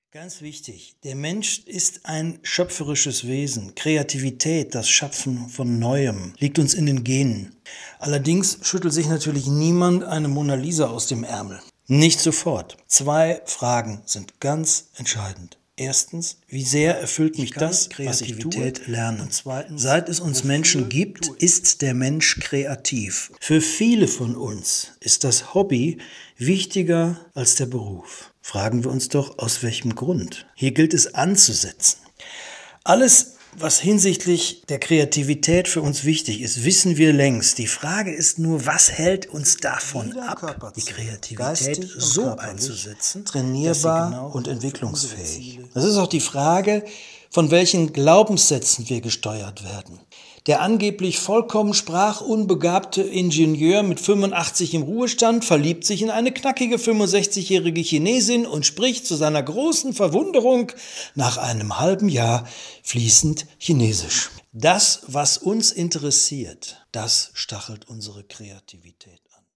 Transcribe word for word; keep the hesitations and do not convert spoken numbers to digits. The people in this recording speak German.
Ganz wichtig, der Mensch ist ein schöpferisches Wesen. Kreativität, das Schaffen von Neuem, liegt uns in den Genen. Allerdings schüttelt sich natürlich niemand eine Mona Lisa aus dem Ärmel. Nicht sofort. Zwei Fragen sind ganz entscheidend. Erstens, wie sehr erfüllt mich das, was ich tue? Lernen. Und zweitens, seit es uns Menschen gibt, ist der Mensch kreativ. Für viele von uns ist das Hobby wichtiger als der Beruf. Fragen wir uns doch, aus welchem Grund? Hier gilt es anzusetzen. Alles, was hinsichtlich der Kreativität für uns wichtig ist, wissen wir längst. Die Frage ist nur, was hält uns davon ab, die Kreativität so einzusetzen, trainierbar und entwicklungsfähig. Das ist auch die Frage, von welchen Glaubenssätzen wir gesteuert werden. Der angeblich vollkommen sprachunbegabte Ingenieur mit fünfundachtzig im Ruhestand verliebt sich in eine knackige fünfundsechzigjährige Chinesin und spricht zu seiner großen Verwunderung nach einem halben Jahr fließend Chinesisch. Das, was uns interessiert, das stachelt unsere Kreativität.